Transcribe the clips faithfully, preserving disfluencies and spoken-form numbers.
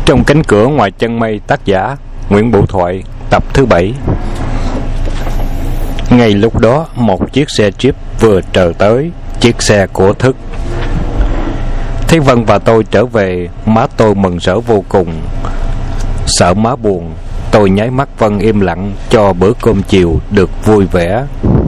Trong cánh cửa ngoài chân mây, tác giả Nguyễn Bửu Thoại, tập thứ bảy. Ngay lúc đó, một chiếc xe Jeep vừa trở tới, chiếc xe của Thức. Thấy Vân và tôi trở về, má tôi mừng rỡ vô cùng. Sợ má buồn, tôi nháy mắt Vân im lặng cho bữa cơm chiều được vui vẻ.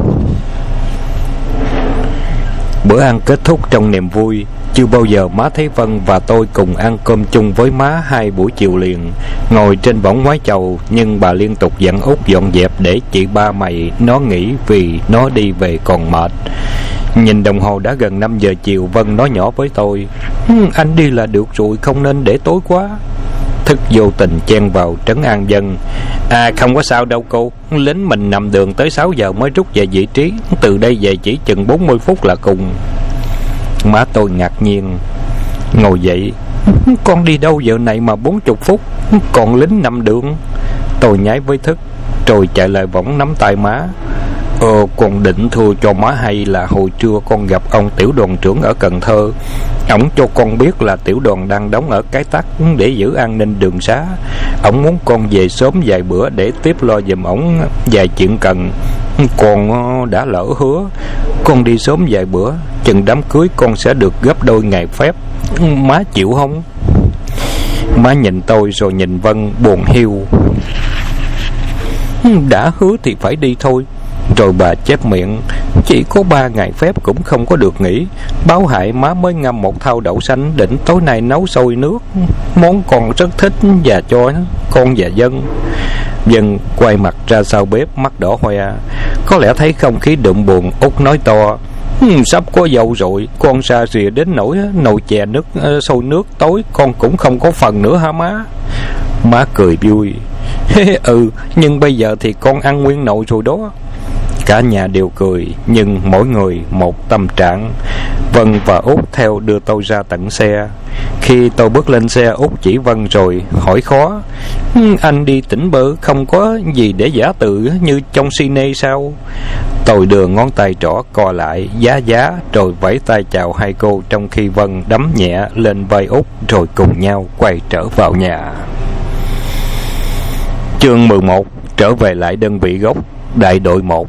Bữa ăn kết thúc trong niềm vui. Chưa bao giờ má thấy Vân và tôi cùng ăn cơm chung với má hai buổi chiều liền. Ngồi trên võng mái chầu, nhưng bà liên tục dặn Út dọn dẹp để chị ba mày nó nghỉ vì nó đi về còn mệt. Nhìn đồng hồ đã gần năm giờ chiều, Vân nói nhỏ với tôi: "Anh đi là được rồi, không nên để tối quá." Thức vô tình chen vào trấn an Vân: "À không có sao đâu cô, lính mình nằm đường tới sáu giờ mới rút về vị trí, từ đây về chỉ chừng bốn mươi phút là cùng." Má tôi ngạc nhiên ngồi dậy: "Con đi đâu giờ này mà bốn chục phút, còn lính nằm đường?" Tôi nháy với Thức rồi chạy lại võng nắm tay má: Ờ, con định thưa cho má hay là hồi trưa con gặp ông tiểu đoàn trưởng ở Cần Thơ. Ổng cho con biết là tiểu đoàn đang đóng ở Cái Tắc để giữ an ninh đường xá. Ổng muốn con về sớm vài bữa để tiếp lo giùm ổng vài chuyện cần. Con đã lỡ hứa, con đi sớm vài bữa, chừng đám cưới con sẽ được gấp đôi ngày phép. Má chịu không?" Má nhìn tôi rồi nhìn Vân buồn hiu: "Đã hứa thì phải đi thôi." Rồi bà chép miệng: "Chỉ có ba ngày phép cũng không có được nghỉ. Báo hại má mới ngâm một thau đậu xanh, định tối nay nấu sôi nước, món con rất thích và cho con và Dân." Dân quay mặt ra sau bếp, mắt đỏ hoe. Có lẽ thấy không khí đượm buồn, Út nói to: "Sắp có dâu rồi, con xa xìa đến nỗi nồi chè nước sôi nước tối con cũng không có phần nữa hả má?" Má cười vui: "Ừ, nhưng bây giờ thì con ăn nguyên nồi rồi đó." Cả nhà đều cười, nhưng mỗi người một tâm trạng. Vân và Út theo đưa tôi ra tận xe. Khi tôi bước lên xe, Út chỉ Vân rồi hỏi khó: "Anh đi tỉnh bơ không có gì để giả tự như trong cine sao?" Tôi đưa ngón tay trỏ co lại giá giá rồi vẫy tay chào hai cô, trong khi Vân đấm nhẹ lên vai Út rồi cùng nhau quay trở vào nhà. Chương mười một. Trở về lại đơn vị gốc. Đại đội một.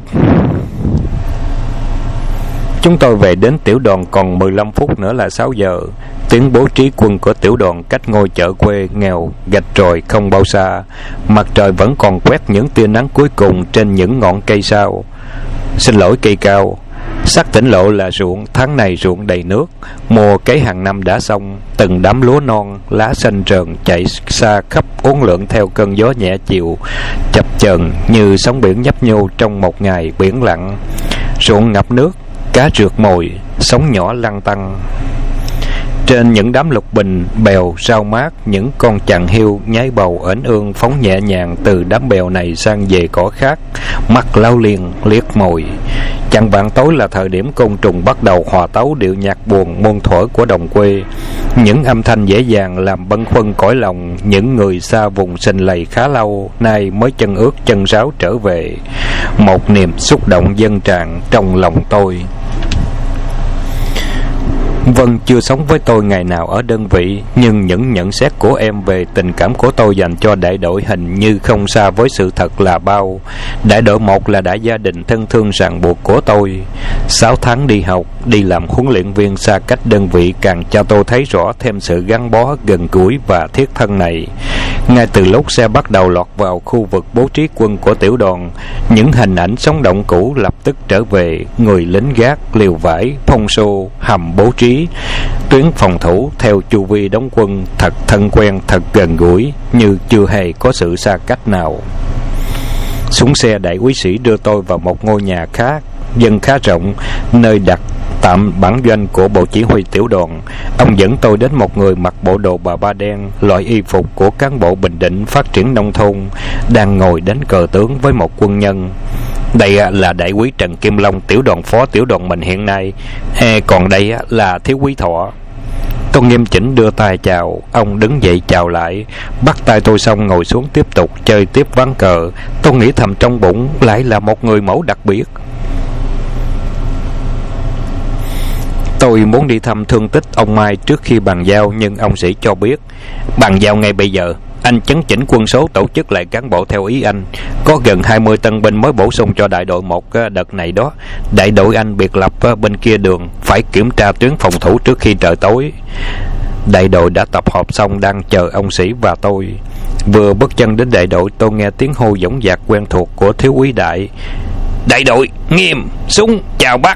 Chúng tôi về đến tiểu đoàn còn mười lăm phút nữa là sáu giờ. Tiếng bố trí quân của tiểu đoàn cách ngôi chợ quê nghèo gạch trồi không bao xa. Mặt trời vẫn còn quét những tia nắng cuối cùng trên những ngọn cây sao. Xin lỗi cây cao. Sắc tỉnh lộ là ruộng, tháng này ruộng đầy nước. Mùa cấy hàng năm đã xong. Từng đám lúa non, lá xanh rờn chạy xa khắp uốn lượn theo cơn gió nhẹ chiều, chập chờn như sóng biển nhấp nhô trong một ngày biển lặng. Ruộng ngập nước, cá rượt mồi, sóng nhỏ lăn tăn. Trên những đám lục bình, bèo, rau mát, những con chằn hiu nhái bầu ểnh ương phóng nhẹ nhàng từ đám bèo này sang về cỏ khác, mắt lao liền liếc mồi. Chạng vạng tối là thời điểm côn trùng bắt đầu hòa tấu điệu nhạc buồn muôn thuở của đồng quê. Những âm thanh dễ dàng làm bâng khuâng cõi lòng những người xa vùng sinh lầy khá lâu nay mới chân ướt chân ráo trở về. Một niềm xúc động dâng tràn trong lòng tôi. Vân chưa sống với tôi ngày nào ở đơn vị, nhưng những nhận xét của em về tình cảm của tôi dành cho đại đội hình như không xa với sự thật là bao. Đại đội một là đại gia đình thân thương ràng buộc của tôi. Sáu tháng đi học, đi làm huấn luyện viên xa cách đơn vị càng cho tôi thấy rõ thêm sự gắn bó gần gũi và thiết thân này. Ngay từ lúc xe bắt đầu lọt vào khu vực bố trí quân của tiểu đoàn, những hình ảnh sống động cũ lập tức trở về. Người lính gác, liều vải, phong xô, hầm bố trí, tuyến phòng thủ theo chu vi đóng quân thật thân quen, thật gần gũi, như chưa hề có sự xa cách nào. Xuống xe, đại úy sĩ đưa tôi vào một ngôi nhà khá dân khá rộng, nơi đặt tạm bản doanh của bộ chỉ huy tiểu đoàn. Ông dẫn tôi đến một người mặc bộ đồ bà ba đen, loại y phục của cán bộ Bình Định phát triển nông thôn, đang ngồi đánh cờ tướng với một quân nhân. Đây là đại úy Trần Kim Long, tiểu đoàn phó tiểu đoàn mình hiện nay. E, còn đây là thiếu úy Thọ. Tôi nghiêm chỉnh đưa tay chào. Ông đứng dậy chào lại, bắt tay tôi xong ngồi xuống tiếp tục chơi tiếp ván cờ. Tôi nghĩ thầm trong bụng, lại là một người mẫu đặc biệt. Tôi muốn đi thăm thương tích ông Mai trước khi bàn giao, nhưng ông sĩ cho biết bàn giao ngay bây giờ. Anh chấn chỉnh quân số, tổ chức lại cán bộ theo ý anh. Có gần hai mươi tân binh mới bổ sung cho đại đội một đợt này đó. Đại đội anh biệt lập bên kia đường, phải kiểm tra tuyến phòng thủ trước khi trời tối. Đại đội đã tập hợp xong, đang chờ ông sĩ và tôi. Vừa bước chân đến đại đội, tôi nghe tiếng hô dõng dạc quen thuộc của thiếu úy Đại. Đại đội, nghiêm, súng, chào bác.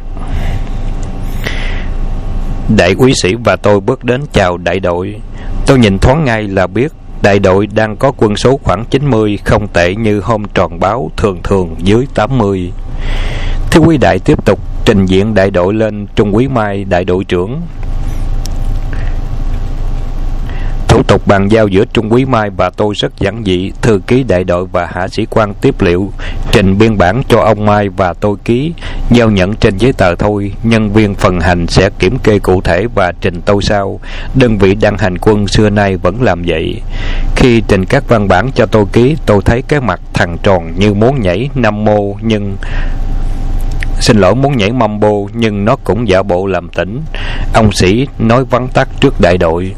Đại úy sĩ và tôi bước đến chào đại đội. Tôi nhìn thoáng ngay là biết đại đội đang có quân số khoảng chín mươi, không tệ như hôm tròn báo, thường thường dưới tám mươi. Thiếu úy Đại tiếp tục trình diện đại đội lên Trung úy Mai, đại đội trưởng. Thủ tục bàn giao giữa Trung úy Mai và tôi rất giản dị. Thư ký đại đội và hạ sĩ quan tiếp liệu, trình biên bản cho ông Mai và tôi ký, giao nhận trên giấy tờ thôi. Nhân viên phần hành sẽ kiểm kê cụ thể và trình tôi sau. Đơn vị đang hành quân xưa nay vẫn làm vậy. Khi trình các văn bản cho tôi ký, tôi thấy cái mặt thằng tròn như muốn nhảy Nam Mô, nhưng Xin lỗi muốn nhảy mambo, nhưng nó cũng giả bộ làm tỉnh. Ông sĩ nói vắn tắt trước đại đội.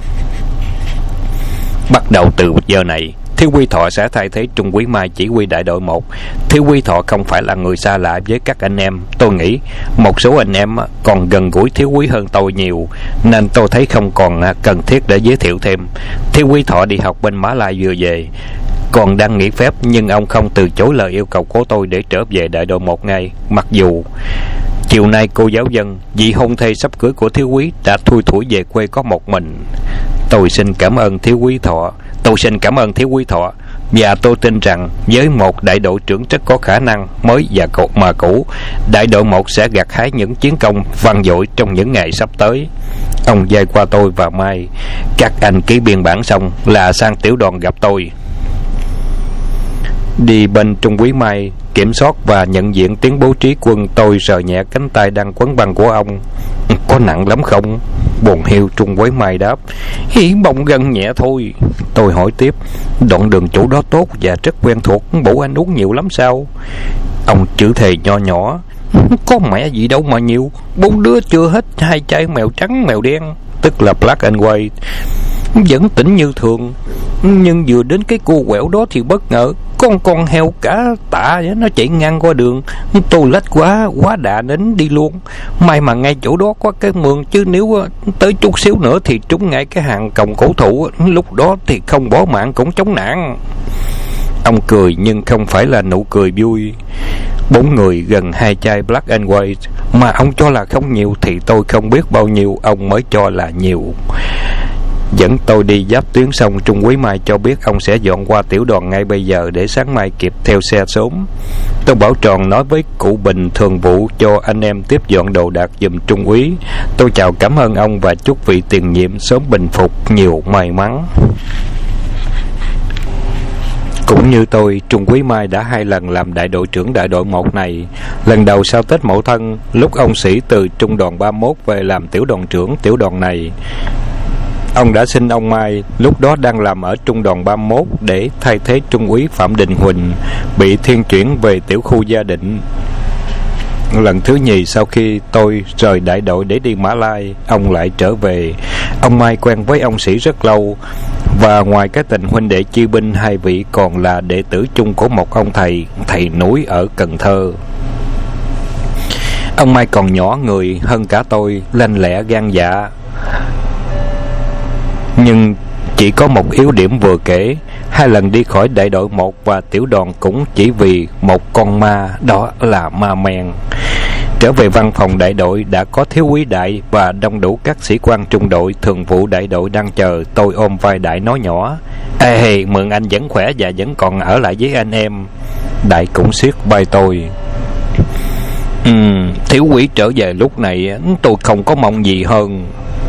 Bắt đầu từ giờ này, Thiếu úy Thọ sẽ thay thế Trung úy Mai chỉ huy đại đội một. Thiếu úy Thọ không phải là người xa lạ với các anh em. Tôi nghĩ một số anh em còn gần gũi thiếu úy hơn tôi nhiều, nên tôi thấy không còn cần thiết để giới thiệu thêm. Thiếu úy Thọ đi học bên Mã Lai vừa về, còn đang nghỉ phép, nhưng ông không từ chối lời yêu cầu của tôi để trở về đại đội một ngay. Mặc dù chiều nay cô giáo dân, vị hôn thê sắp cưới của thiếu úy, đã thui thủi về quê có một mình. Tôi xin cảm ơn thiếu úy Thọ. Tôi xin cảm ơn thiếu úy Thọ. Và tôi tin rằng với một đại đội trưởng rất có khả năng, mới và cột mà cũ, đại đội một sẽ gặt hái những chiến công vang dội trong những ngày sắp tới. Ông dây qua tôi và Mai. Các anh ký biên bản xong là sang tiểu đoàn gặp tôi. Đi bên Trung úy Mai kiểm soát và nhận diện tiếng bố trí quân, tôi sờ nhẹ cánh tay đang quấn băng của ông. Có nặng lắm không? Buồn hiu Trung úy Mai đáp. Hi, bông gân nhẹ thôi. Tôi hỏi tiếp. Đoạn đường chỗ đó tốt và rất quen thuộc, bộ anh uống nhiều lắm sao? Ông chữ thề nho nhỏ. Có mẹ gì đâu mà nhiều, bốn đứa chưa hết hai chai mèo trắng mèo đen, tức là black and white. Vẫn tỉnh như thường, nhưng vừa đến cái cô quẹo đó thì bất ngờ con con heo cả tạ nó chạy ngang qua đường. Tôi lách quá quá đà đến đi luôn. May mà ngay chỗ đó có cái mương, chứ nếu tới chút xíu nữa thì trúng ngay cái hàng còng cổ thụ, lúc đó thì không bỏ mạng cũng chống nạn. Ông cười nhưng không phải là nụ cười vui. Bốn người gần hai chai black and white mà ông cho là không nhiều thì tôi không biết bao nhiêu ông mới cho là nhiều. Dẫn tôi đi giáp tuyến xong, Trung úy Mai cho biết ông sẽ dọn qua tiểu đoàn ngay bây giờ để sáng mai kịp theo xe sớm. Tôi bảo tròn nói với cụ Bình thường vụ cho anh em tiếp dọn đồ đạc giùm Trung úy. Tôi chào cảm ơn ông và chúc vị tiền nhiệm sớm bình phục, nhiều may mắn. Cũng như tôi, Trung úy Mai đã hai lần làm đại đội trưởng đại đội một này. Lần đầu sau Tết Mậu Thân, lúc ông Sĩ từ trung đoàn ba mươi mốt về làm tiểu đoàn trưởng tiểu đoàn này. Ông đã xin ông Mai, lúc đó đang làm ở trung đoàn ba mươi mốt, để thay thế Trung úy Phạm Đình Huỳnh, bị thiên chuyển về tiểu khu Gia Định. Lần thứ nhì sau khi tôi rời đại đội để đi Mã Lai, ông lại trở về. Ông Mai quen với ông Sĩ rất lâu, và ngoài cái tình huynh đệ chi binh, hai vị còn là đệ tử chung của một ông thầy, thầy núi ở Cần Thơ. Ông Mai còn nhỏ người hơn cả tôi, lanh lẹ gan dạ, nhưng chỉ có một yếu điểm vừa kể. Hai lần đi khỏi đại đội một và tiểu đoàn cũng chỉ vì một con ma, đó là ma men. Trở về văn phòng đại đội đã có thiếu úy Đại và đông đủ các sĩ quan trung đội, thường vụ đại đội đang chờ. Tôi ôm vai Đại nói nhỏ. Ê, mượn anh vẫn khỏe và vẫn còn ở lại với anh em. Đại cũng siết vai tôi. Ừ, thiếu úy trở về lúc này tôi không có mong gì hơn.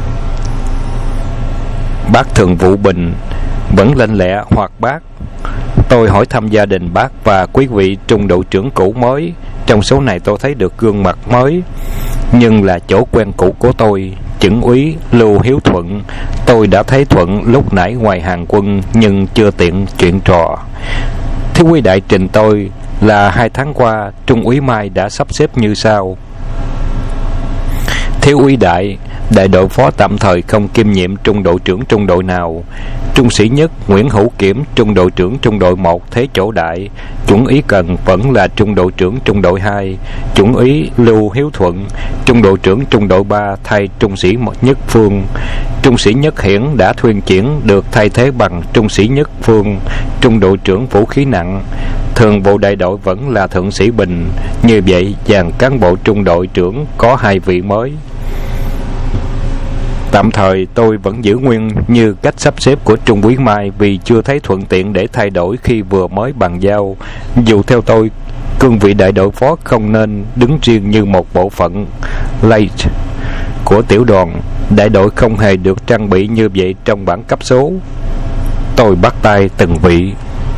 Bác thường vụ Bình vẫn lanh lẹ hoạt bát. Tôi hỏi thăm gia đình bác và quý vị trung đội trưởng cũ mới. Trong số này tôi thấy được gương mặt mới, nhưng là chỗ quen cũ của tôi, chưởng úy Lưu Hiếu Thuận. Tôi đã thấy Thuận lúc nãy ngoài hàng quân, nhưng chưa tiện chuyện trò. Thiếu úy Đại trình tôi là hai tháng qua Trung úy Mai đã sắp xếp như sau. Thiếu úy Đại đại đội phó tạm thời không kiêm nhiệm trung đội trưởng trung đội nào. Trung sĩ Nhất Nguyễn Hữu Kiểm, trung đội trưởng trung đội một thế chỗ đại. Chuẩn úy Cần vẫn là trung đội trưởng trung đội hai. Chuẩn úy Lưu Hiếu Thuận, trung đội trưởng trung đội ba thay trung sĩ Nhất Phương. Trung sĩ Nhất Hiển đã thuyên chuyển được thay thế bằng trung sĩ Nhất Phương, trung đội trưởng vũ khí nặng. Thường vụ đại đội vẫn là thượng sĩ Bình. Như vậy dàn cán bộ trung đội trưởng có hai vị mới. Tạm thời tôi vẫn giữ nguyên như cách sắp xếp của Trung úy Mai, vì chưa thấy thuận tiện để thay đổi khi vừa mới bàn giao. Dù theo tôi, cương vị đại đội phó không nên đứng riêng như một bộ phận late của tiểu đoàn. Đại đội không hề được trang bị như vậy trong bảng cấp số. Tôi bắt tay từng vị.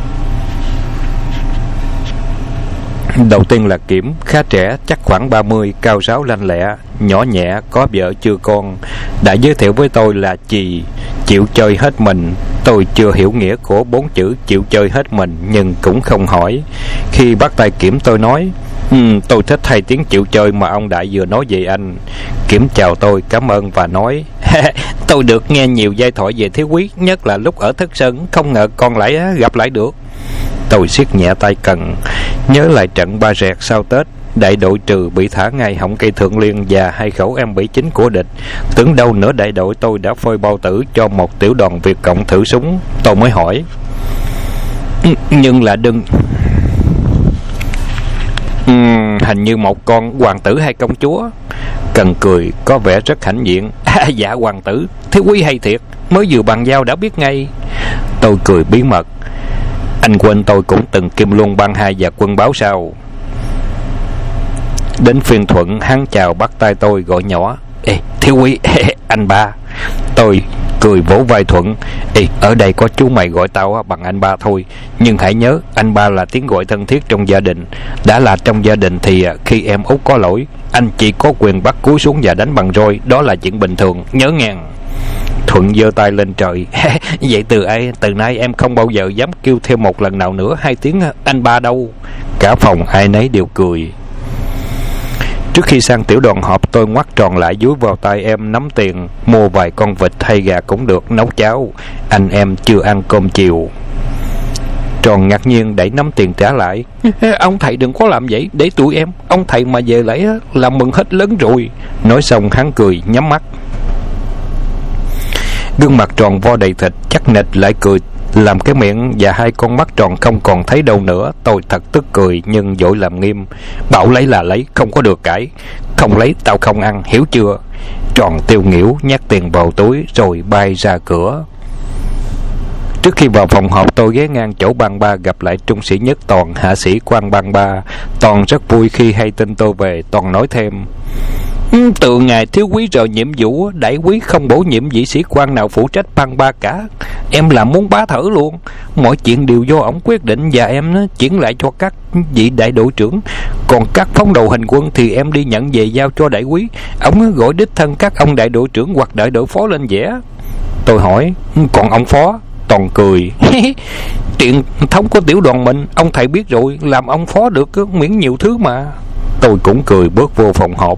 Đầu tiên là Kiểm, khá trẻ, chắc khoảng ba mươi, cao ráo lanh lẹ, nhỏ nhẹ, có vợ chưa con. Đã giới thiệu với tôi là Chì, chịu chơi hết mình. Tôi chưa hiểu nghĩa của bốn chữ chịu chơi hết mình, nhưng cũng không hỏi. Khi bắt tay Kiểm tôi nói, um, tôi thích hay tiếng chịu chơi mà ông Đại vừa nói về anh. Kiểm chào tôi, cảm ơn và nói, tôi được nghe nhiều giai thoại về Thiếu Quý, nhất là lúc ở Thất Sơn, không ngờ con lại gặp lại được. Tôi siết nhẹ tay Cần, nhớ lại trận Ba Rẹt sau Tết. Đại đội trừ bị thả ngay họng cây Thượng Liên và hai khẩu M bảy chín của địch. Tưởng đâu nửa đại đội tôi đã phơi bao tử cho một tiểu đoàn Việt Cộng thử súng. Tôi mới hỏi, nhưng là đừng uhm, hình như một con hoàng tử hay công chúa. Cần cười, có vẻ rất hãnh diện. À, dạ hoàng tử, Thiếu Quý hay thiệt, mới vừa bàn giao đã biết ngay. Tôi cười bí mật, anh quên tôi cũng từng kim luân ban hai và quân báo sao? Đến phiên Thuận, hắn chào bắt tay tôi gọi nhỏ, ê Thiếu Quý, anh ba. Tôi cười vỗ vai Thuận, ê ở đây có chú mày gọi tao bằng anh ba thôi, nhưng hãy nhớ anh ba là tiếng gọi thân thiết trong gia đình. Đã là trong gia đình thì khi em út có lỗi, anh chỉ có quyền bắt cúi xuống và đánh bằng roi, đó là chuyện bình thường, nhớ ngàn. Thuận giơ tay lên trời, vậy từ ai từ nay em không bao giờ dám kêu thêm một lần nào nữa hai tiếng anh ba đâu. Cả phòng ai nấy đều cười. Trước khi sang tiểu đoàn họp, tôi ngoắt tròn lại dúi vào tay em nắm tiền, mua vài con vịt hay gà cũng được, nấu cháo. Anh em chưa ăn cơm chiều. Tròn ngạc nhiên đẩy nắm tiền trả lại. Ông thầy đừng có làm vậy, để tụi em, ông thầy mà về lại là mừng hết lớn rồi. Nói xong hắn cười nhắm mắt. Gương mặt tròn vo đầy thịt, chắc nịch lại cười, làm cái miệng và hai con mắt tròn không còn thấy đâu nữa. Tôi thật tức cười nhưng vội làm nghiêm, bảo lấy là lấy, không có được cãi. Không lấy tao không ăn, hiểu chưa? Tròn tiêu nghỉu nhét tiền vào túi rồi bay ra cửa. Trước khi vào phòng họp, tôi ghé ngang chỗ ban ba gặp lại trung sĩ Nhất Toàn, hạ sĩ quan ban ba. Toàn rất vui khi hay tin tôi về. Toàn nói thêm, từ ngày Thiếu Quý rời nhiệm vụ, đại quý không bổ nhiệm vị sĩ quan nào phụ trách ban ba cả. Em làm muốn bá thở luôn. Mọi chuyện đều do ổng quyết định và em chuyển lại cho các vị đại đội trưởng. Còn các phóng đầu hành quân thì em đi nhận về giao cho đại quý. Ổng gọi đích thân các ông đại đội trưởng hoặc đại đội phó lên vẽ. Tôi hỏi, còn ông phó? Toàn cười, truyền thống của tiểu đoàn mình, ông thầy biết rồi, làm ông phó được miễn nhiều thứ mà. Tôi cũng cười bước vô phòng họp.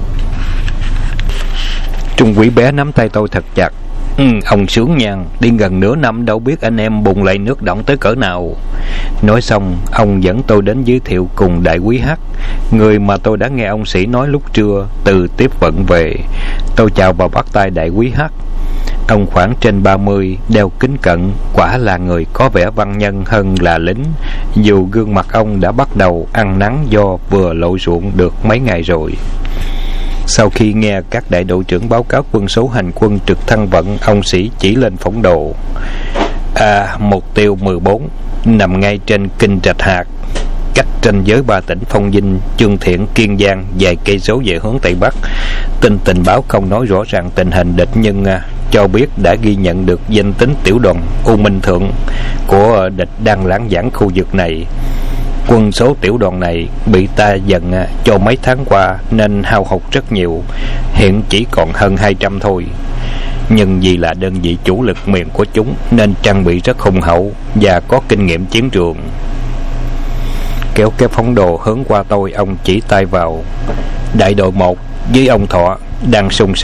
Trung úy bé nắm tay tôi thật chặt. Ừ, ông sướng nhàn, đi gần nửa năm đâu biết anh em bùng lại nước động tới cỡ nào. Nói xong, ông dẫn tôi đến giới thiệu cùng đại quý H, người mà tôi đã nghe ông sĩ nói lúc trưa, từ tiếp vận về. Tôi chào và bắt tay đại quý H. Ông khoảng trên ba mươi, đeo kính cận, quả là người có vẻ văn nhân hơn là lính, dù gương mặt ông đã bắt đầu ăn nắng do vừa lộ ruộng được mấy ngày rồi. Sau khi nghe các đại đội trưởng báo cáo quân số hành quân trực thăng vận, ông sĩ chỉ lên phỏng đồ. À, mục tiêu mười bốn, nằm ngay trên kinh Rạch Hạt, cách ranh giới ba tỉnh Phong Vinh, Chương Thiện, Kiên Giang vài cây số về hướng Tây Bắc. Tin tình báo không nói rõ ràng tình hình địch, nhưng à, cho biết đã ghi nhận được danh tính tiểu đoàn U Minh Thượng của địch đang lãng vãng khu vực này. Quân số tiểu đoàn này bị ta dần à, cho mấy tháng qua nên hao hụt rất nhiều, hiện chỉ còn hơn hai trăm thôi. Nhưng vì là đơn vị chủ lực miền của chúng nên trang bị rất hùng hậu và có kinh nghiệm chiến trường. Kéo cái phóng đồ hướng qua tôi, ông chỉ tay vào đại đội một với ông Thọ đang sung sức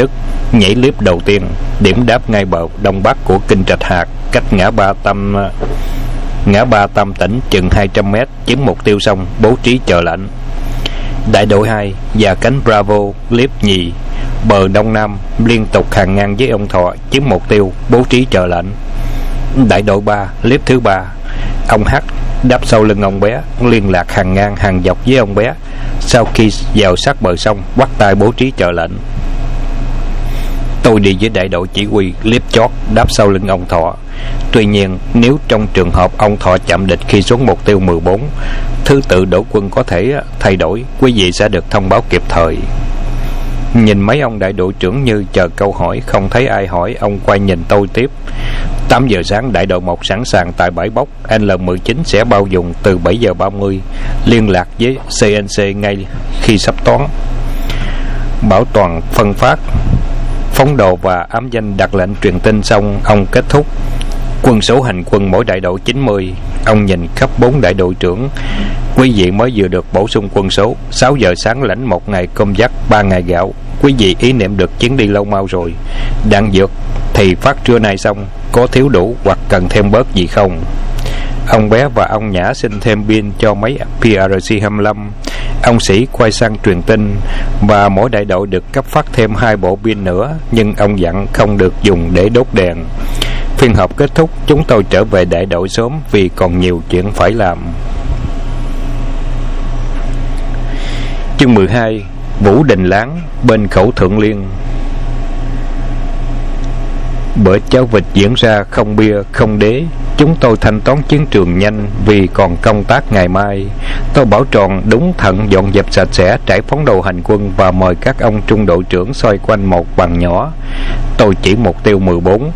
nhảy lift đầu tiên, điểm đáp ngay bờ đông bắc của Kinh Trạch Hạt, cách ngã ba Tam ngã ba Tam Tỉnh chừng hai trăm mét, chiếm mục tiêu xong bố trí chờ lệnh. Đại đội hai và cánh Bravo lift nhì, bờ đông nam liên tục hàng ngang với ông Thọ, chiếm mục tiêu bố trí chờ lệnh. Đại đội ba lift thứ ba, ông H đáp sau lưng ông bé, liên lạc hàng ngang hàng dọc với ông bé. Sau khi vào sát bờ sông, bắt tay bố trí chờ lệnh. Tôi đi với đại đội chỉ huy lift chót đáp sau lưng ông Thọ. Tuy nhiên, nếu trong trường hợp ông Thọ chạm địch khi xuống mục tiêu mười bốn, thứ tự đổ quân có thể thay đổi, quý vị sẽ được thông báo kịp thời. Nhìn mấy ông đại đội trưởng như chờ câu hỏi, không thấy ai hỏi, ông quay nhìn tôi tiếp. Tám giờ sáng đại đội một sẵn sàng tại bãi bốc, L mười chín sẽ bao dùng từ bảy giờ ba mươi, liên lạc với xê en xê ngay khi sắp toán. Bảo toàn phân phát phóng đồ và ám danh đặt lệnh truyền tin xong, ông kết thúc. Quân số hành quân mỗi đại đội chín mươi. Ông nhìn khắp bốn đại đội trưởng. Quý vị mới vừa được bổ sung quân số. Sáu giờ sáng lãnh một ngày cơm dắt, ba ngày gạo. Quý vị ý niệm được chuyến đi lâu mau rồi. Đạn dược thì phát trưa nay xong, có thiếu đủ hoặc cần thêm bớt gì không? Ông Bé và ông Nhã xin thêm pin cho máy pê rờ xê hai mươi lăm. Ông Sĩ quay sang truyền tin, và mỗi đại đội được cấp phát thêm hai bộ pin nữa, nhưng ông dặn không được dùng để đốt đèn. Phiên họp kết thúc, chúng tôi trở về đại đội sớm vì còn nhiều chuyện phải làm. Chương mười hai. Vũ Đình Láng bên khẩu Thượng Liên. Bữa cháo vịt diễn ra không bia không đế. Chúng tôi thanh toán chiến trường nhanh vì còn công tác ngày mai. Tôi bảo tròn đúng thận dọn dẹp sạch sẽ, trải phóng đồ hành quân và mời các ông trung đội trưởng xoay quanh một bàn nhỏ. Tôi chỉ mục tiêu mười bốn.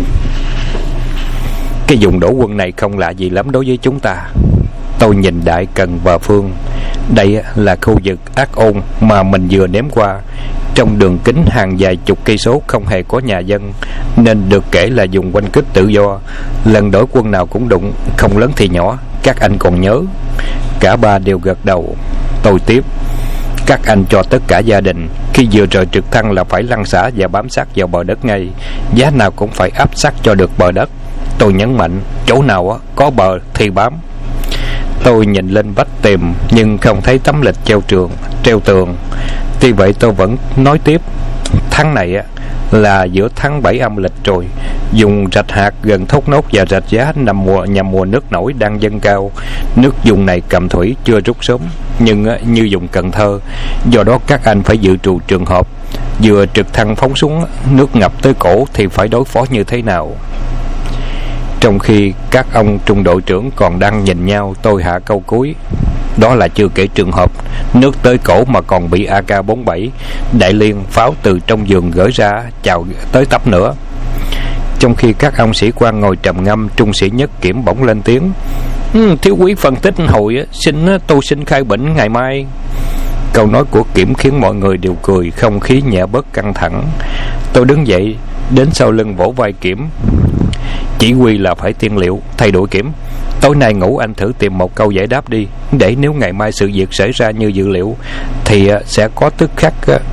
Cái vùng đổ quân này không lạ gì lắm đối với chúng ta. Tôi nhìn Đại, Cần và Phương. Đây là khu vực ác ôn mà mình vừa ném qua. Trong đường kính hàng vài chục cây số không hề có nhà dân, nên được kể là dùng quanh kích tự do. Lần đổi quân nào cũng đụng, không lớn thì nhỏ. Các anh còn nhớ? Cả ba đều gật đầu. Tôi tiếp. Các anh cho tất cả gia đình khi vừa rời trực thăng là phải lăn xả và bám sát vào bờ đất ngay. Giá nào cũng phải áp sát cho được bờ đất. Tôi nhấn mạnh, chỗ nào có bờ thì bám. Tôi nhìn lên vách tìm nhưng không thấy tấm lịch treo trường treo tường. Tuy vậy tôi vẫn nói tiếp. Tháng này là giữa tháng bảy âm lịch rồi. Dùng Rạch Hạt gần Thốt Nốt và Rạch Giá nằm mùa nhằm mùa nước nổi đang dâng cao. Nước vùng này Cẩm Thủy chưa rút sớm, nhưng như dùng Cần Thơ. Do đó các anh phải dự trù trường hợp vừa trực thăng phóng xuống, nước ngập tới cổ thì phải đối phó như thế nào. Trong khi các ông trung đội trưởng còn đang nhìn nhau, tôi hạ câu cuối. Đó là chưa kể trường hợp nước tới cổ mà còn bị a ca bốn mươi bảy đại liên pháo từ trong giường gửi ra chào tới tấp nữa. Trong khi các ông sĩ quan ngồi trầm ngâm, trung sĩ Nhất Kiểm bỗng lên tiếng. Ừ, thiếu quý phân tích hồi xin tôi xin khai bệnh ngày mai. Câu nói của Kiểm khiến mọi người đều cười, không khí nhẹ bớt căng thẳng. Tôi đứng dậy đến sau lưng vỗ vai Kiểm. Chỉ huy là phải tiên liệu. Thay đổi Kiểm, tối nay ngủ anh thử tìm một câu giải đáp đi, để nếu ngày mai sự việc xảy ra như dự liệu thì sẽ có tức khắc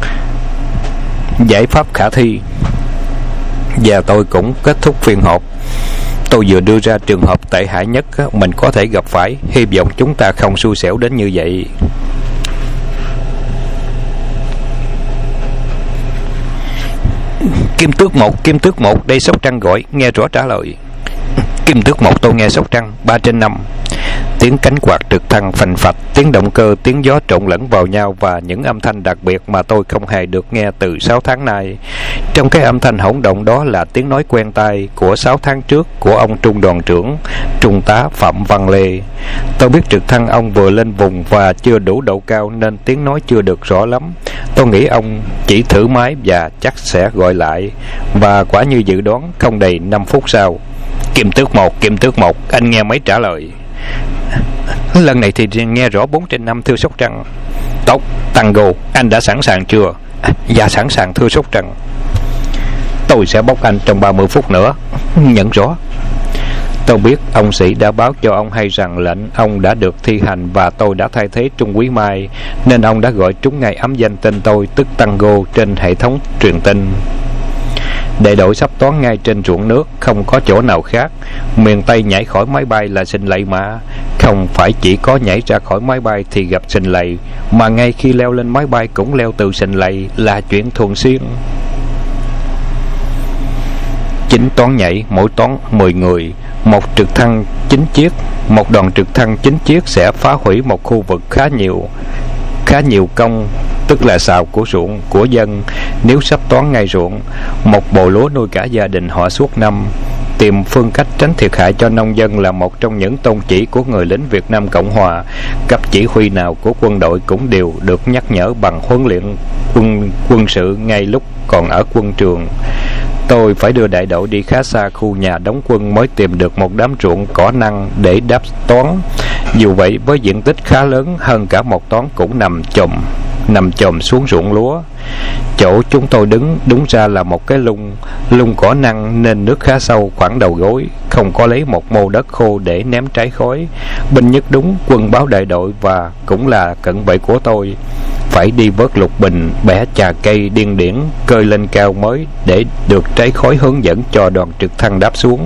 giải pháp khả thi. Và tôi cũng kết thúc phiên họp. Tôi vừa đưa ra trường hợp tệ hại nhất mình có thể gặp phải. Hy vọng chúng ta không xui xẻo đến như vậy. Kim Tước một, Kim Tước một, đây Sóc Trăng gọi, nghe rõ trả lời. Kim Tước một, tôi nghe Sóc Trăng, ba trên năm. Tiếng cánh quạt trực thăng phành phạch, tiếng động cơ, tiếng gió trộn lẫn vào nhau và những âm thanh đặc biệt mà tôi không hề được nghe từ sáu tháng nay. Trong cái âm thanh hỗn động đó là tiếng nói quen tai của sáu tháng trước của ông trung đoàn trưởng, trung tá Phạm Văn Lê. Tôi biết trực thăng ông vừa lên vùng và chưa đủ độ cao nên tiếng nói chưa được rõ lắm. Tôi nghĩ ông chỉ thử máy và chắc sẽ gọi lại. Và quả như dự đoán, không đầy năm phút sau. Kim Tước một, Kim Tước một, anh nghe máy trả lời. Lần này thì nghe rõ bốn trên năm thưa Sóc Trăng. Tốt, Tango, anh đã sẵn sàng chưa? Dạ sẵn sàng thưa Sóc Trăng. Tôi sẽ bốc anh trong ba mươi phút nữa. Nhận rõ. Tôi biết ông Sĩ đã báo cho ông hay rằng lệnh ông đã được thi hành và tôi đã thay thế Trung úy Mai, nên ông đã gọi trúng ngay ấm danh tên tôi, tức Tango, trên hệ thống truyền tin. Đại đội sắp toán ngay trên ruộng nước, không có chỗ nào khác. Miền Tây nhảy khỏi máy bay là Sình Lầy mà. Không phải chỉ có nhảy ra khỏi máy bay thì gặp Sình Lầy, mà ngay khi leo lên máy bay cũng leo từ Sình Lầy, là chuyện thường xuyên. Chín toán nhảy, mỗi toán mười người. Một trực thăng chín chiếc, một đoàn trực thăng chín chiếc sẽ phá hủy một khu vực khá nhiều khá nhiều công, tức là sào của ruộng của dân. Nếu sắp toán ngay ruộng, một bộ lúa nuôi cả gia đình họ suốt năm. Tìm phương cách tránh thiệt hại cho nông dân là một trong những tôn chỉ của người lính Việt Nam Cộng Hòa. Cấp chỉ huy nào của quân đội cũng đều được nhắc nhở bằng huấn luyện quân, quân sự ngay lúc còn ở quân trường. Tôi phải đưa đại đội đi khá xa khu nhà đóng quân mới tìm được một đám ruộng cỏ năng để đáp toán. Dù vậy, với diện tích khá lớn, hơn cả một toán cũng nằm chồm nằm chồm xuống ruộng lúa. Chỗ chúng tôi đứng đúng ra là một cái lung lung cỏ năng nên nước khá sâu, khoảng đầu gối, không có lấy một mô đất khô để ném trái khói. Binh nhất đúng, quân báo đại đội và cũng là cận vệ của tôi, phải đi vớt lục bình, bẻ chà cây điên điển, cơi lên cao mới để được trái khói hướng dẫn cho đoàn trực thăng đáp xuống.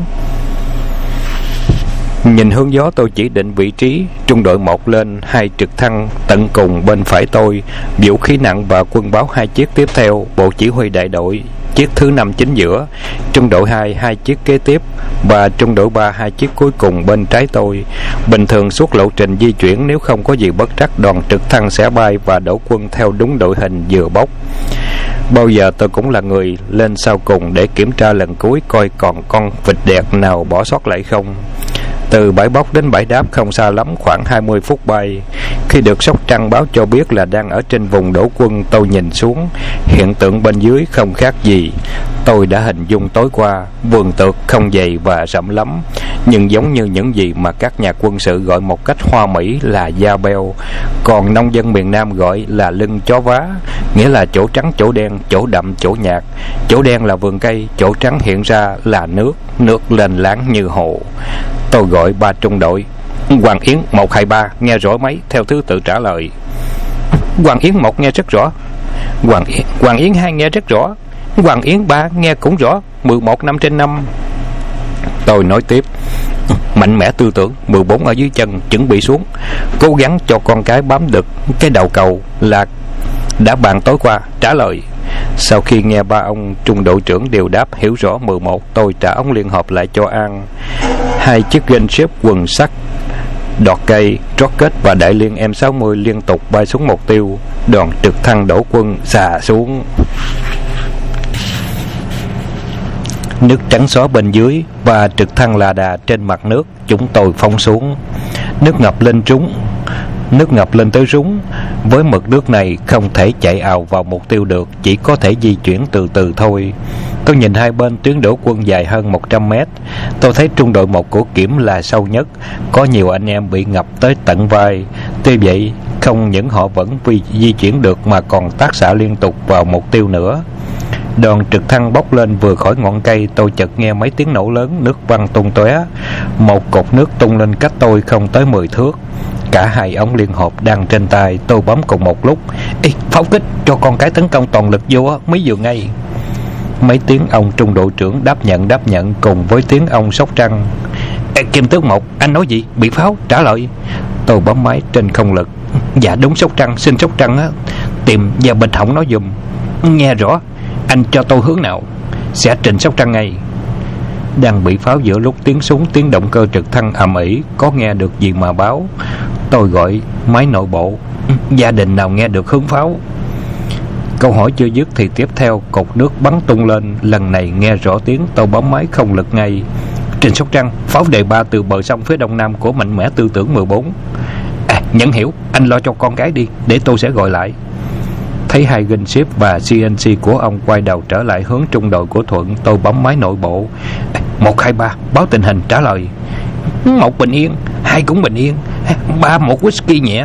Nhìn hướng gió, tôi chỉ định vị trí. Trung đội một lên, hai trực thăng tận cùng bên phải tôi, vũ khí nặng và quân báo hai chiếc tiếp theo, bộ chỉ huy đại đội chiếc thứ năm chính giữa, trung đội hai hai chiếc kế tiếp và trung đội ba hai chiếc cuối cùng bên trái tôi. Bình thường suốt lộ trình di chuyển, nếu không có gì bất trắc, đoàn trực thăng sẽ bay và đổ quân theo đúng đội hình vừa bốc. Bao giờ tôi cũng là người lên sau cùng để kiểm tra lần cuối coi còn con vịt đẹp nào bỏ sót lại không. Từ bãi bốc đến bãi đáp không xa lắm, khoảng hai mươi phút bay. Khi được Sóc Trăng báo cho biết là đang ở trên vùng đổ quân, tôi nhìn xuống, hiện tượng bên dưới không khác gì tôi đã hình dung tối qua. Vườn tược không dày và rậm lắm, nhưng giống như những gì mà các nhà quân sự gọi một cách hoa mỹ là da beo, còn nông dân miền Nam gọi là lưng chó vá, nghĩa là chỗ trắng chỗ đen, chỗ đậm chỗ nhạt. Chỗ đen là vườn cây, chỗ trắng hiện ra là nước, nước lên láng như hồ. Tôi gọi ba trung đội. Hoàng Yến một hai ba nghe rõ mấy, theo thứ tự trả lời. Hoàng Yến một nghe rất rõ. Hoàng Yến, Hoàng Yến hai nghe rất rõ. Hoàng Yến ba nghe cũng rõ. Mười một năm trên năm. Tôi nói tiếp. Mạnh mẽ tư tưởng, mười bốn ở dưới chân, chuẩn bị xuống, cố gắng cho con cái bám được cái đầu cầu là đã bàn tối qua. Trả lời. Sau khi nghe ba ông trung đội trưởng đều đáp hiểu rõ mười một, tôi trả ống liên hợp lại cho An. Hai chiếc gun ship quần sắt, đọt cây, rocket và đại liên M sáu mươi liên tục bay xuống mục tiêu. Đoàn trực thăng đổ quân xà xuống. Nước trắng xóa bên dưới và trực thăng là đà trên mặt nước. Chúng tôi phóng xuống. Nước ngập lên trúng Nước ngập lên tới rúng. Với mực nước này không thể chạy ào vào mục tiêu được, chỉ có thể di chuyển từ từ thôi. Tôi nhìn hai bên tuyến đổ quân dài hơn một trăm mét. Tôi thấy trung đội một của Kiểm là sâu nhất, có nhiều anh em bị ngập tới tận vai. Tuy vậy, không những họ vẫn vì di chuyển được mà còn tác xạ liên tục vào mục tiêu nữa. Đoàn trực thăng bốc lên vừa khỏi ngọn cây, tôi chợt nghe mấy tiếng nổ lớn, nước văng tung tóe. Một cột nước tung lên cách tôi không tới mười thước. Cả hai ống liên hộp đang trên tay, tôi bấm cùng một lúc. Ê, pháo kích, cho con cái tấn công toàn lực vô á, mấy giờ ngay. Mấy tiếng ông trung đội trưởng đáp nhận đáp nhận cùng với tiếng ông Sóc Trăng. Ê, Kim Tước một, anh nói gì? Bị pháo, trả lời. Tôi bấm máy trên không lực. Dạ đúng Sóc Trăng, xin Sóc Trăng á, tìm và bịch hỏng nó giùm. Nghe rõ, anh cho tôi hướng nào? Sẽ trình Sóc Trăng ngay. Đang bị pháo giữa lúc tiếng súng tiếng động cơ trực thăng ầm ĩ, có nghe được gì mà báo. Tôi gọi máy nội bộ. Gia đình nào nghe được hướng pháo? Câu hỏi chưa dứt thì tiếp theo cột nước bắn tung lên. Lần này nghe rõ tiếng, tôi bấm máy không lực ngay. Trình Sóc Trăng, pháo đề ba từ bờ sông phía đông nam của mạnh mẽ tư tưởng mười bốn. À, nhận hiểu, anh lo cho con gái đi, để tôi sẽ gọi lại. Thấy hai gun ship và xê en xê của ông quay đầu trở lại hướng trung đội của Thuận, tôi bấm máy nội bộ. Một hai ba, báo tình hình, trả lời. Một bình yên, hai cũng bình yên, ba một whisky nhẹ.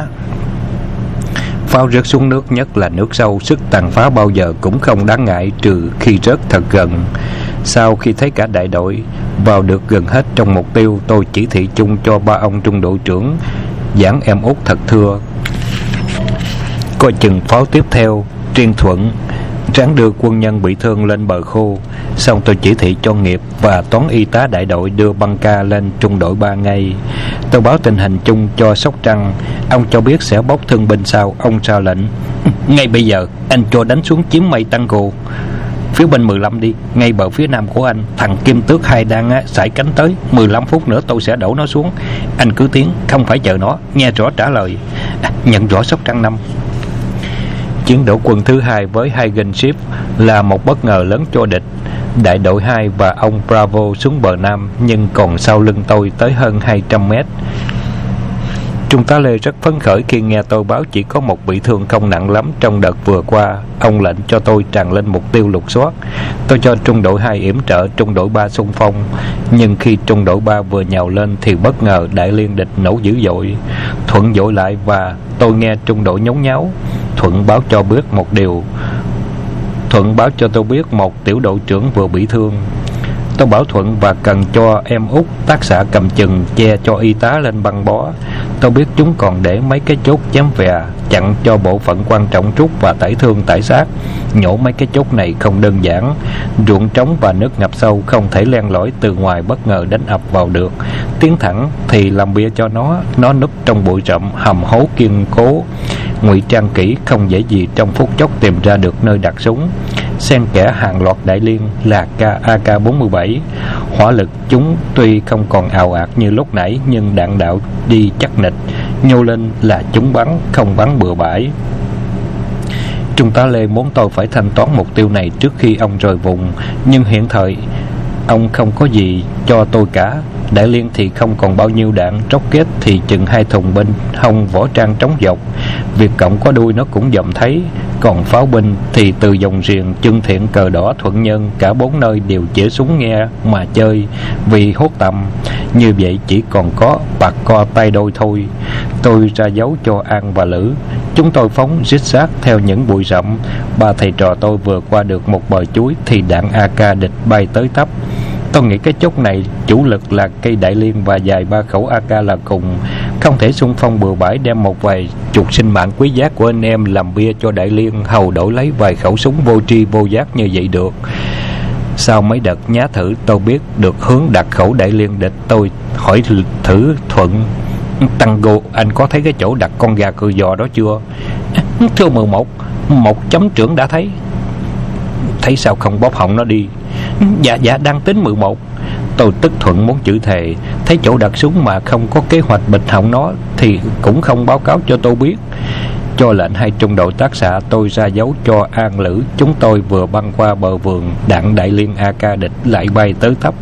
Pháo rớt xuống nước, nhất là nước sâu, sức tàn phá bao giờ cũng không đáng ngại, trừ khi rớt thật gần. Sau khi thấy cả đại đội vào được gần hết trong mục tiêu, tôi chỉ thị chung cho ba ông trung đội trưởng giảng em út thật thưa. Coi chừng pháo tiếp theo. Riêng Thuận Ráng đưa quân nhân bị thương lên bờ khô. Xong tôi chỉ thị cho Nghiệp và toán y tá đại đội đưa băng ca lên trung đội ba ngay. Tôi báo tình hình chung cho Sóc Trăng. Ông cho biết sẽ bốc thương binh sau. Ông ra lệnh: ngay bây giờ anh cho đánh xuống chiếm mây Tango phía bên mười lăm đi, ngay bờ phía nam của anh. Thằng Kim Tước hai đang á, sải cánh tới. Mười lăm phút nữa tôi sẽ đổ nó xuống. Anh cứ tiến, không phải chờ nó. Nghe rõ trả lời. À, nhận rõ Sóc Trăng năm. Chiến đổ quân thứ hai với hai gunship là một bất ngờ lớn cho địch. Đại đội hai và ông Bravo xuống bờ nam, nhưng còn sau lưng tôi tới hơn hai trăm mét. Trung tá Lê rất phấn khởi khi nghe tôi báo chỉ có một bị thương không nặng lắm trong đợt vừa qua. Ông lệnh cho tôi tràn lên mục tiêu lục soát. Tôi cho trung đội hai yểm trợ trung đội ba xung phong. Nhưng khi trung đội ba vừa nhào lên thì bất ngờ đại liên địch nổ dữ dội. Thuận dội lại và tôi nghe trung đội nhốn nháo. Thuận báo cho biết một điều Thuận báo cho tôi biết một tiểu đội trưởng vừa bị thương. Tôi bảo Thuận và cần cho em Út tác xã cầm chừng che cho y tá lên băng bó. Tôi biết chúng còn để mấy cái chốt chém vè chặn cho bộ phận quan trọng rút và tải thương tải xác. Nhổ mấy cái chốt này không đơn giản. Ruộng trống và nước ngập sâu không thể len lỏi từ ngoài bất ngờ đánh ập vào được. Tiến thẳng thì làm bia cho nó. Nó núp trong bụi rậm hầm hố kiên cố, ngụy trang kỹ, không dễ gì trong phút chốc tìm ra được nơi đặt súng. Xen kẽ hàng loạt đại liên là A K bốn mươi bảy. Hỏa lực chúng tuy không còn ào ạt như lúc nãy, nhưng đạn đạo đi chắc nịch. Nhô lên là chúng bắn, không bắn bừa bãi. Trung tá Lê muốn tôi phải thanh toán mục tiêu này trước khi ông rời vùng, nhưng hiện thời ông không có gì cho tôi cả. Đại liên thì không còn bao nhiêu đạn, rocket thì chừng hai thùng bên hông võ trang trống dọc. Việt Cộng có đuôi nó cũng dòm thấy. Còn pháo binh thì từ dòng riềng Chân Thiện, Cờ Đỏ, Thuận Nhân, cả bốn nơi đều chĩa súng nghe mà chơi vì hốt tầm. Như vậy chỉ còn có bạc co tay đôi thôi. Tôi ra dấu cho An và Lữ. Chúng tôi phóng rít sát theo những bụi rậm. Ba thầy trò tôi vừa qua được một bờ chuối thì đạn A K địch bay tới tấp. Tôi nghĩ cái chốt này chủ lực là cây đại liên và dài ba khẩu A K là cùng. Không thể xung phong bừa bãi đem một vài chục sinh mạng quý giá của anh em làm bia cho đại liên hầu đổi lấy vài khẩu súng vô tri vô giác như vậy được. Sau mấy đợt nhá thử tôi biết được hướng đặt khẩu đại liên địch. Tôi hỏi thử Thuận: Tango, anh có thấy cái chỗ đặt con gà cừ giò đó chưa? Thưa mười một, một chấm trưởng đã thấy. Thấy sao không bóp họng nó đi? Dạ dạ đang tính mười một. Tôi tức Thuận muốn chửi thề. Thấy chỗ đặt súng mà không có kế hoạch bịt họng nó thì cũng không báo cáo cho tôi biết. Cho lệnh hai trung đội tác xạ, tôi ra dấu cho An, Lữ. Chúng tôi vừa băng qua bờ vườn, đạn đại liên A K địch lại bay tới tấp.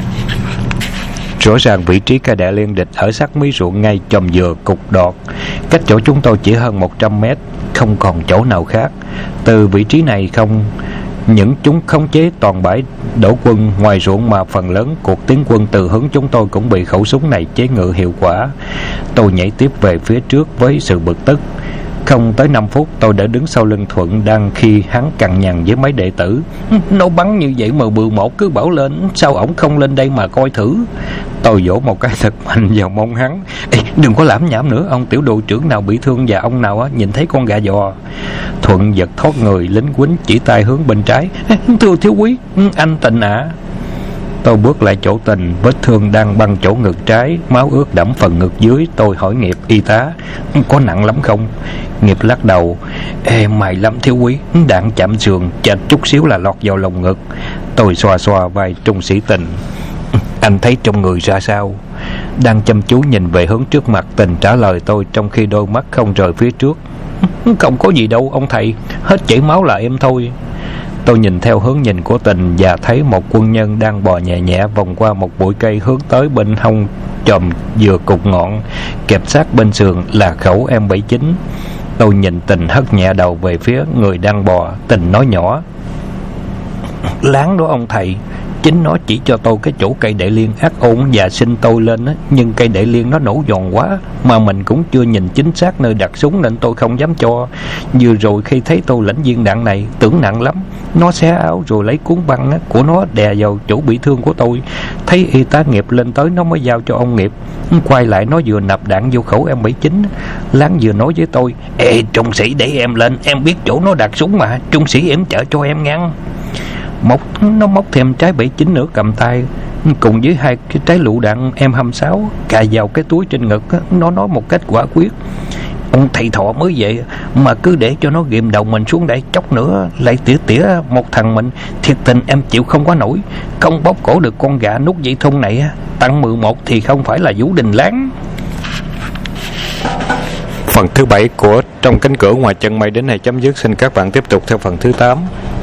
Rõ ràng vị trí cây đại liên địch ở sát mí ruộng ngay chòm dừa cục đọt, cách chỗ chúng tôi chỉ hơn một trăm mét, không còn chỗ nào khác. Từ vị trí này không những chúng khống chế toàn bãi đổ quân ngoài ruộng, mà phần lớn cuộc tiến quân từ hướng chúng tôi cũng bị khẩu súng này chế ngự hiệu quả. Tôi nhảy tiếp về phía trước với sự bực tức. Không tới năm phút tôi đã đứng sau lưng Thuận, đang khi hắn cằn nhằn với mấy đệ tử: Nó bắn như vậy mà bự một cứ bảo lên, sao ổng không lên đây mà coi thử? Tôi vỗ một cái thật mạnh vào mông hắn: Ê, đừng có lảm nhảm nữa, ông tiểu đội trưởng nào bị thương và ông nào á nhìn thấy con gà giò. Thuận giật thoát người, lính quýnh chỉ tay hướng bên trái: Thưa thiếu quý, anh Tình ạ. À. Tôi bước lại chỗ Tình, vết thương đang băng chỗ ngực trái, máu ướt đẫm phần ngực dưới. Tôi hỏi Nghiệp y tá: Có nặng lắm không? Nghiệp lắc đầu: Ê mày lắm thiếu quý, đạn chạm sườn, chạch chút xíu là lọt vào lồng ngực. Tôi xoa xoa vai trung sĩ Tình: Anh thấy trong người ra sao? Đang chăm chú nhìn về hướng trước mặt, Tình trả lời tôi trong khi đôi mắt không rời phía trước: Không có gì đâu ông thầy, hết chảy máu là em thôi. Tôi nhìn theo hướng nhìn của Tình và thấy một quân nhân đang bò nhẹ nhẹ vòng qua một bụi cây hướng tới bên hông chòm dừa cục ngọn, kẹp sát bên sườn là khẩu M bảy chín. Tôi nhìn Tình hất nhẹ đầu về phía người đang bò. Tình nói nhỏ: Láng đó ông thầy, chính nó chỉ cho tôi cái chỗ cây đại liên ác ôn và xin tôi lên á, nhưng cây đại liên nó nổ giòn quá, mà mình cũng chưa nhìn chính xác nơi đặt súng nên tôi không dám cho. Vừa rồi khi thấy tôi lãnh viên đạn này tưởng nặng lắm, nó xé áo rồi lấy cuốn băng á, của nó đè vào chỗ bị thương của tôi. Thấy y tá Nghiệp lên tới nó mới giao cho ông Nghiệp. Quay lại nó vừa nạp đạn vô khẩu em bảy chín. Láng vừa nói với tôi: Ê trung sĩ, để em lên, em biết chỗ nó đặt súng mà, trung sĩ em chở cho em ngăn. Móc nó móc thêm trái bảy chín nữa cầm tay, cùng với hai cái trái lựu đạn em hai sáu cài vào cái túi trên ngực. Nó nói một cách quả quyết: Ông thầy thọ mới vậy mà cứ để cho nó ghim đầu mình xuống đây, chốc nữa lại tỉa tỉa một thằng mình, thiệt tình em chịu không có nổi. Không bóp cổ được con gà nút dây thun này, tăng mười một thì không phải là Vũ Đình Láng. Phần thứ bảy của Trong Cánh Cửa Ngoài Chân Mây đến đây chấm dứt. Xin các bạn tiếp tục theo phần thứ tám.